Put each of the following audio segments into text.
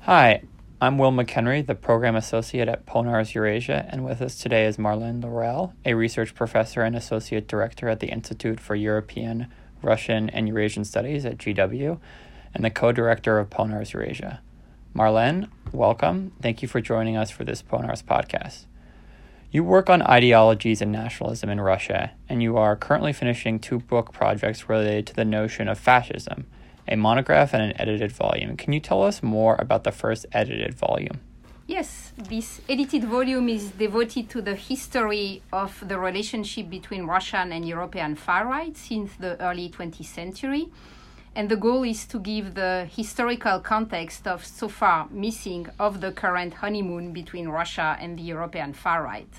Hi, I'm Will McHenry, the Program Associate at Ponars Eurasia, and with us today is Marlene Laurel, a research professor and associate director at the Institute for European, Russian, and Eurasian Studies at GW, and the co-director of Ponars Eurasia. Marlene, welcome. Thank you for joining us for this Ponars podcast. You work on ideologies and nationalism in Russia, and you are currently finishing two book projects related to the notion of fascism, a monograph and an edited volume. Can you tell us more about the first edited volume? Yes, this edited volume is devoted to the history of the relationship between Russian and European far right since the early 20th century. And the goal is to give the historical context of so far missing of the current honeymoon between Russia and the European far right.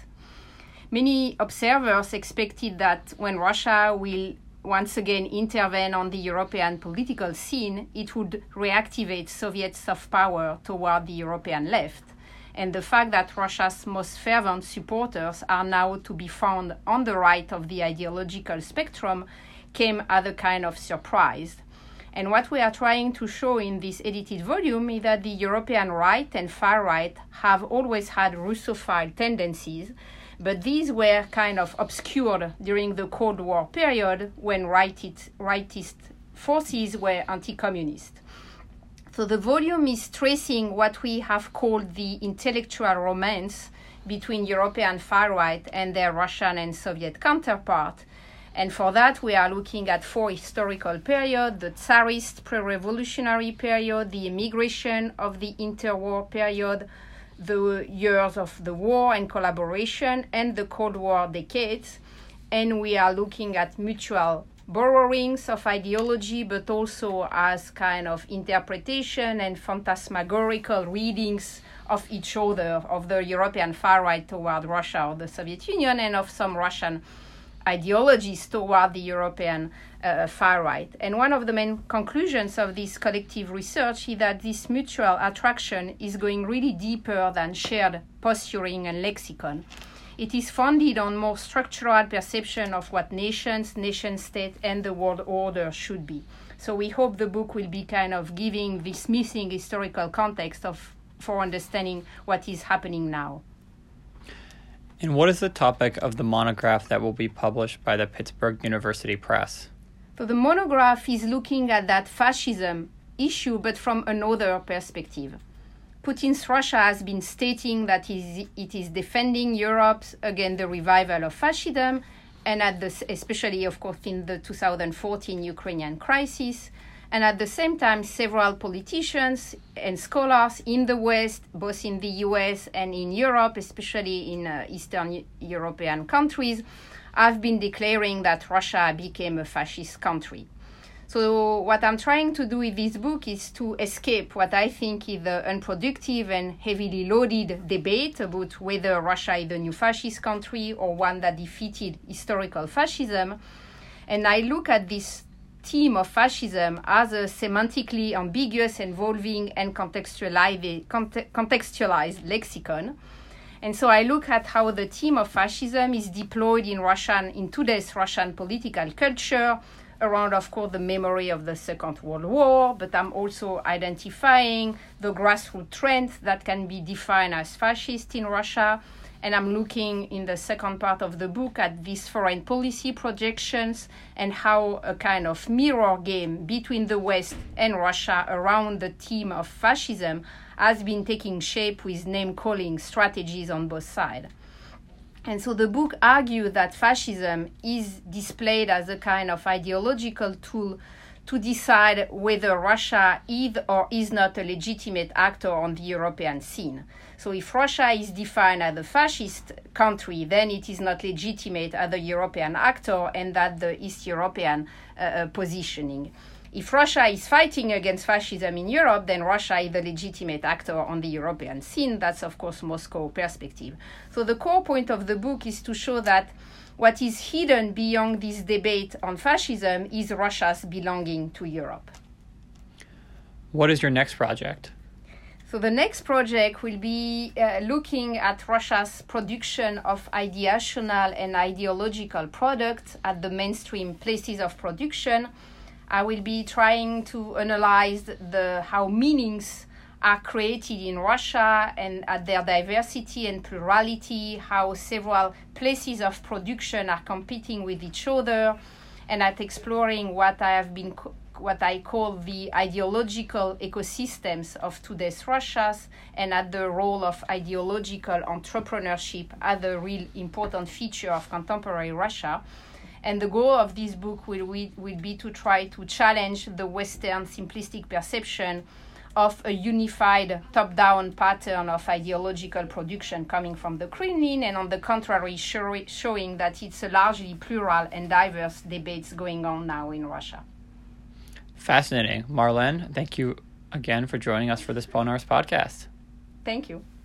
Many observers expected that when Russia will once again intervene on the European political scene, it would reactivate Soviet soft power toward the European left. And the fact that Russia's most fervent supporters are now to be found on the right of the ideological spectrum came as a kind of surprise. And what we are trying to show in this edited volume is that the European right and far right have always had Russophile tendencies, but these were kind of obscured during the Cold War period when rightist forces were anti-communist. So the volume is tracing what we have called the intellectual romance between European far right and their Russian and Soviet counterpart. And for that, we are looking at four historical periods: the Tsarist pre-revolutionary period, the immigration of the interwar period, the years of the war and collaboration, and the Cold War decades. And we are looking at mutual borrowings of ideology, but also as kind of interpretation and phantasmagorical readings of each other, of the European far right toward Russia or the Soviet Union, and of some Russian ideologies toward the European far right. And one of the main conclusions of this collective research is that this mutual attraction is going really deeper than shared posturing and lexicon. It is founded on more structural perception of what nations, nation-state, and the world order should be. So we hope the book will be kind of giving this missing historical context for understanding what is happening now. And what is the topic of the monograph that will be published by the Pittsburgh University Press? So the monograph is looking at that fascism issue, but from another perspective. Putin's Russia has been stating that it is defending Europe against the revival of fascism, and especially, of course, in the 2014 Ukrainian crisis. And at the same time, several politicians and scholars in the West, both in the US and in Europe, especially in Eastern European countries, have been declaring that Russia became a fascist country. So what I'm trying to do with this book is to escape what I think is the unproductive and heavily loaded debate about whether Russia is a new fascist country or one that defeated historical fascism. And I look at this theme of fascism as a semantically ambiguous, evolving, and contextualized lexicon. And so I look at how the theme of fascism is deployed in today's Russian political culture around, of course, the memory of the Second World War, but I'm also identifying the grassroots trends that can be defined as fascist in Russia. And I'm looking in the second part of the book at these foreign policy projections and how a kind of mirror game between the West and Russia around the theme of fascism has been taking shape with name-calling strategies on both sides. And so the book argues that fascism is displayed as a kind of ideological tool to decide whether Russia is or is not a legitimate actor on the European scene. So if Russia is defined as a fascist country, then it is not legitimate as a European actor, and that the East European positioning. If Russia is fighting against fascism in Europe, then Russia is the legitimate actor on the European scene. That's, of course, Moscow perspective. So the core point of the book is to show that what is hidden beyond this debate on fascism is Russia's belonging to Europe. What is your next project? So the next project will be looking at Russia's production of ideational and ideological products at the mainstream places of production. I will be trying to analyze how meanings are created in Russia and at their diversity and plurality, how several places of production are competing with each other, and at exploring what I call the ideological ecosystems of today's Russia, and at the role of ideological entrepreneurship as a real important feature of contemporary Russia. And the goal of this book will be to try to challenge the Western simplistic perception of a unified top-down pattern of ideological production coming from the Kremlin, and on the contrary, showing that it's a largely plural and diverse debates going on now in Russia. Fascinating. Marlene, thank you again for joining us for this Ponars podcast. Thank you.